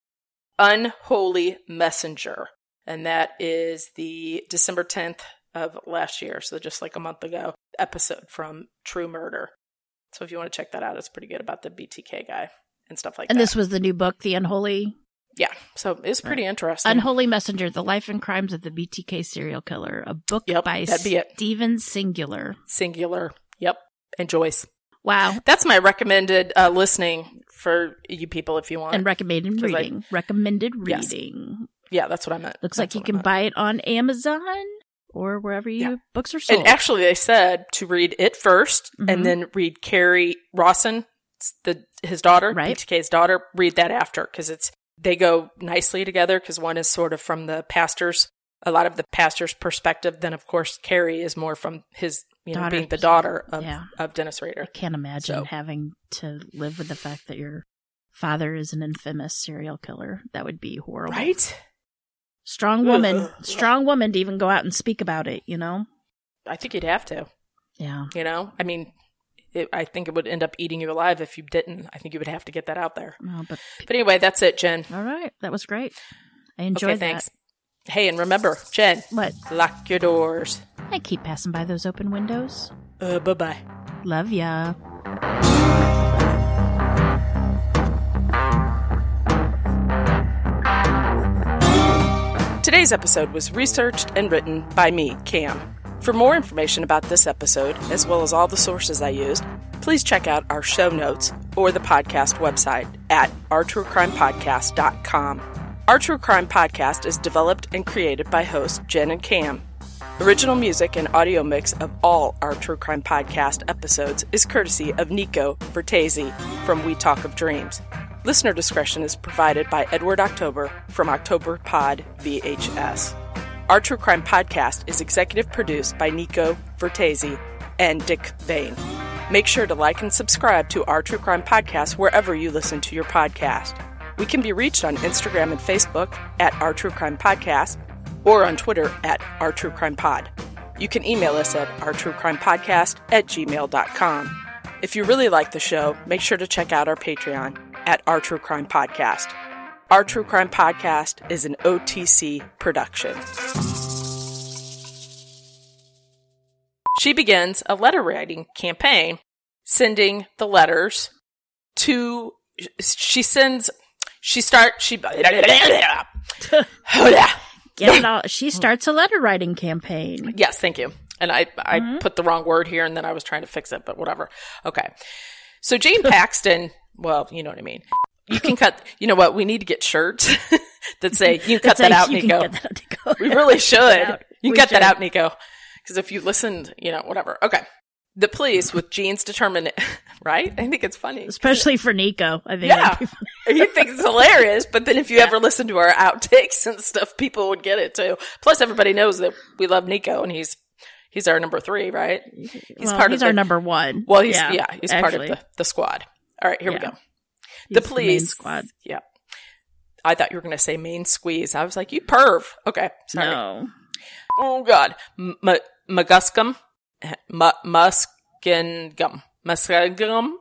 Unholy Messenger. And that is the December tenth of last year. So just like a month ago, episode from True Murder. So if you want to check that out, it's pretty good about the B T K guy and stuff like And that. this was the new book, The Unholy Yeah. So it was pretty interesting. Unholy Messenger, The Life and Crimes of the B T K Serial Killer, a book Yep, by that'd be it. Steven Singular. Singular. Yep. And Joyce. Wow. That's my recommended uh, listening for you people if you want. And recommended 'Cause I- reading. recommended Yes. reading. yeah, that's what I meant. Looks That's like you what I can meant. buy it on Amazon or wherever you Yeah. books are sold. And actually, they said to read it first Mhm. and then read Carrie Rawson, the his daughter, Right. B T K's daughter. Read that after because it's they go nicely together because one is sort of from the pastor's, a lot of the pastor's perspective. Then, of course, Carrie is more from his, you know, Daughter's being the daughter of, yeah. of Dennis Rader. Can't imagine So- having to live with the fact that your father is an infamous serial killer. That would be horrible. Right? Strong woman. Ugh. Strong woman to even go out and speak about it, you know? I think you'd have to, Yeah. you know? I mean, it, I think it would end up eating you alive if you didn't. I think you would have to get that out there. Well, but But anyway, that's it, Jen. all right. That was great. I enjoyed Okay, thanks. that. Hey, and remember, Jen, What? lock your doors. I keep passing by those open windows. Uh, bye-bye. Love ya. Today's episode was researched and written by me, Cam. For more information about this episode, as well as all the sources I used, please check out our show notes or the podcast website at our true crime podcast dot com. Our True Crime Podcast is developed and created by hosts Jen and Cam. Original music and audio mix of all our True Crime Podcast episodes is courtesy of Nico Vertesi from We Talk of Dreams. Listener discretion is provided by Edward October from October Pod V H S. Our True Crime Podcast is executive produced by Nico Vertesi and Dick Vane. Make sure to like and subscribe to Our True Crime Podcast wherever you listen to your podcast. We can be reached on Instagram and Facebook at Our True Crime Podcast or on Twitter at Our True Crime Pod. You can email us at ourtruecrimepodcast at gmail dot com. If you really like the show, make sure to check out our Patreon at Our True Crime Podcast. Our True Crime Podcast is an O T C production. She begins a letter writing campaign, sending the letters to, she sends, she starts, she, Get it all. She starts a letter writing campaign. Yes, thank you. And I, I Mm-hmm. put the wrong word here and then I was trying to fix it, but whatever. Okay. So Jane Paxton, well, you know what I mean. You can cut, you know what? We need to get shirts that say, you can cut That's that out, like, you Nico. can get that out, Nico. We really should. out. You can We cut that should. out, Nico. Because if you listened, you know, whatever. Okay. The police, with Jean's determined, right? I think it's funny. Especially for Nico. I think. Yeah. that'd be funny. He thinks it's hilarious, but then if you ever listen to our outtakes and stuff, people would get it too. Plus, everybody knows that we love Nico, and he's he's our number three, right? He's Well, part he's of our the, number one. Well, he's yeah, he's part actually. of the, the squad. All right, here we Yeah. go. He's The main police squad. Yeah, I thought you were going to say main squeeze. I was like, you perv. Okay, sorry. No. Oh God, M- M- Maguscum, M- Muskingum, Muskingum.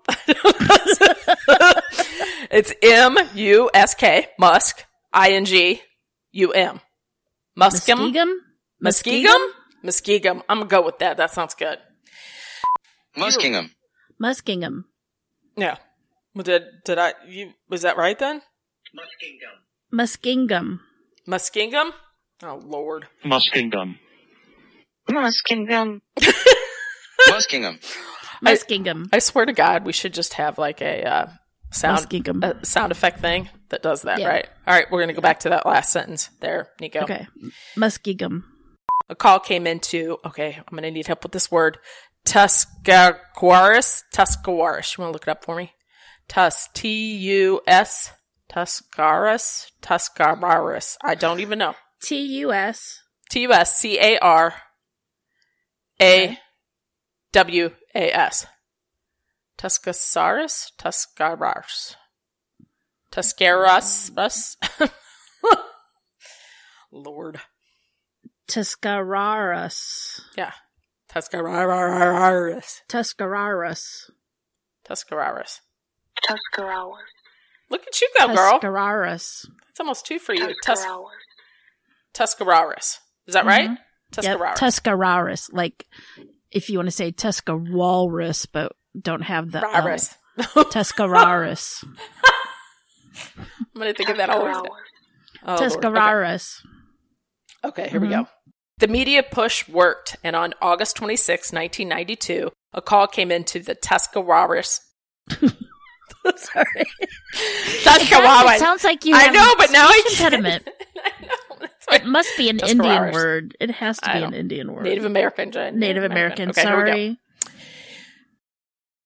It's M U S K, Musk, I N G U M. Muskum? Muskegum? Muskegum? Muskegum. I'm gonna go with that. That sounds good. Muskingham. Muskingum. Yeah. Well, did did I? You was that right then? Muskingum. Muskingum? Oh Lord. Muskingum. Muskingum. Muskingham. Muskingum. I swear to God, we should just have like a uh, sound Muskingum. a sound effect thing that does that, Yeah. right? All right, we're gonna go back to that last sentence there, Nico. Okay. Muskingum. A call came into. Okay, I'm gonna need help with this word. Tuscarawas. Tuscarawas. You want to look it up for me? Tus. T U S. Tuscarawas. Tuscarawas. I don't even know. T U S. T U S C A R A W A S. Tuscasaurus? Tuscaras. Tuscaras? Lord. Tuscarawas. Yeah. Tuscararas. Tuscarawas. Tuscararas. Tuscarawas. Look at you go, girl. Tuscarawas. That's almost two for you. Tus- Tuscarawas. Tuscararas. Is that right? Yep. Tuscararas. Tuscarawas. Like, if you want to say Tuscaralrus, but don't have the L. Raras. Tuscarawas. I'm going to think of that always. Tuscarawas. Oh, Lord. Okay. Tuscarawas. Okay, here we Mhm. go. The media push worked, and on August twenty-sixth, nineteen ninety-two, a call came into the Tuscarawas. Sorry. Tuscarawas. It sounds like you I have know, but now I speech can't. impediment. I know. That's why- It must be an Tuscarawas. Indian word. It has to I be don't- an Indian word. Native American. Jen. Native American. Okay, here we go. Sorry.